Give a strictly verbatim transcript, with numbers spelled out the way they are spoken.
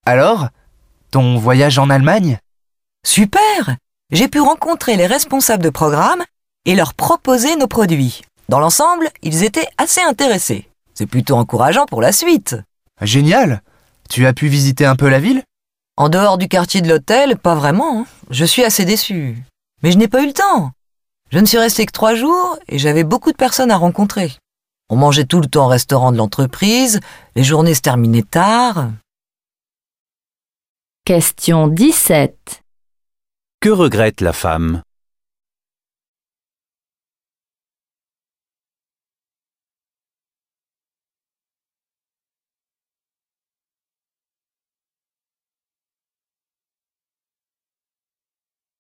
Alors, ton voyage en Allemagne? Super! J'ai pu rencontrer les responsables de programme et leur proposer nos produits. Dans l'ensemble, ils étaient assez intéressés. C'est plutôt encourageant pour la suite. Génial! Tu as pu visiter un peu la ville? En dehors du quartier de l'hôtel, pas vraiment. Je suis assez déçue. Mais je n'ai pas eu le temps. Je ne suis restée que trois jours et j'avais beaucoup de personnes à rencontrer. On mangeait tout le temps au restaurant de l'entreprise, les journées se terminaient tard. Question dix-sept. Que regrette la femme?